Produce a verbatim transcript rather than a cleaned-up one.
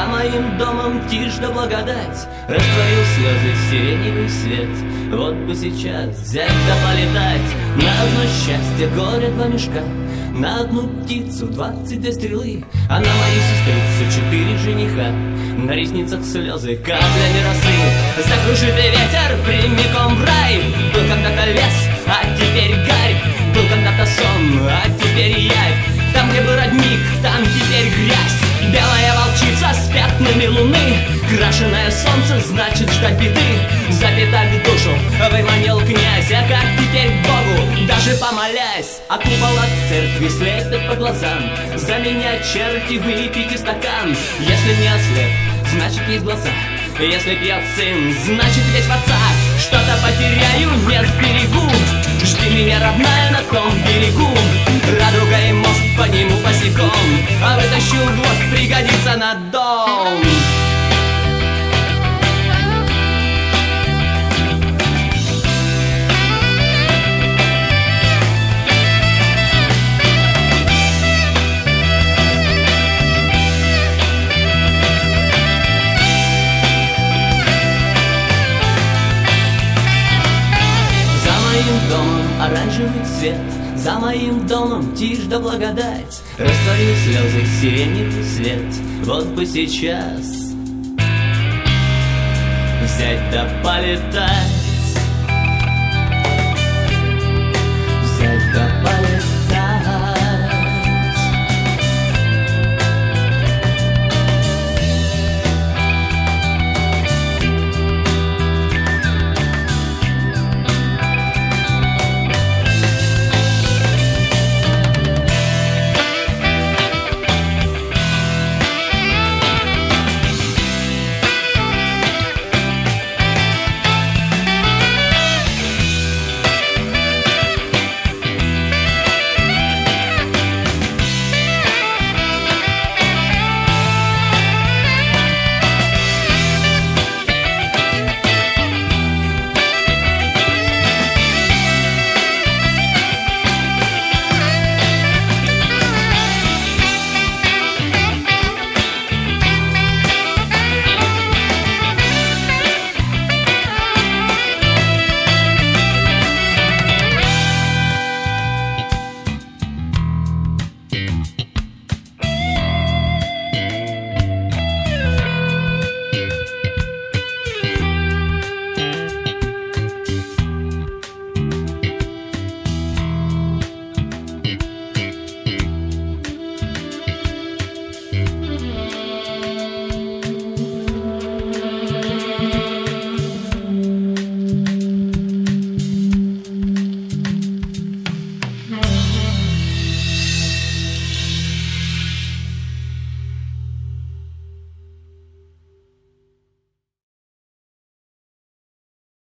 За моим домом тишь да благодать, растворил слезы сиреневый свет. Вот бы сейчас взять да полетать, на одно счастье горе два мешка, на одну птицу двадцать две стрелы, а на мою сестрицу четыре жениха. На ресницах слезы каплями росы, закружитый ветер прямиком в рай. Был когда-то лес, а теперь гарь, был когда-то сон, а теперь явь. Там, где был родник, там теперь грязь. Белая волчица с пятнами луны, крашеное солнце, значит ждать беды. Запитать душу выманил князь, а как теперь к Богу, даже помолясь. А купол от церкви слепит по глазам, за меня, черти, выпейте стакан. Если не ослеп, значит есть глаза, если пьет сын, значит весь в отца. Что-то потеряю, не сберегу, жди меня, родная, на том берегу. Радуга и мост, по нему босиком, а вытащу гвоздь, пригодится на дом. Домом оранжевый цвет, за моим домом тишь да благодать, растворил слезы сиреневый свет. Вот бы сейчас взять да полетать.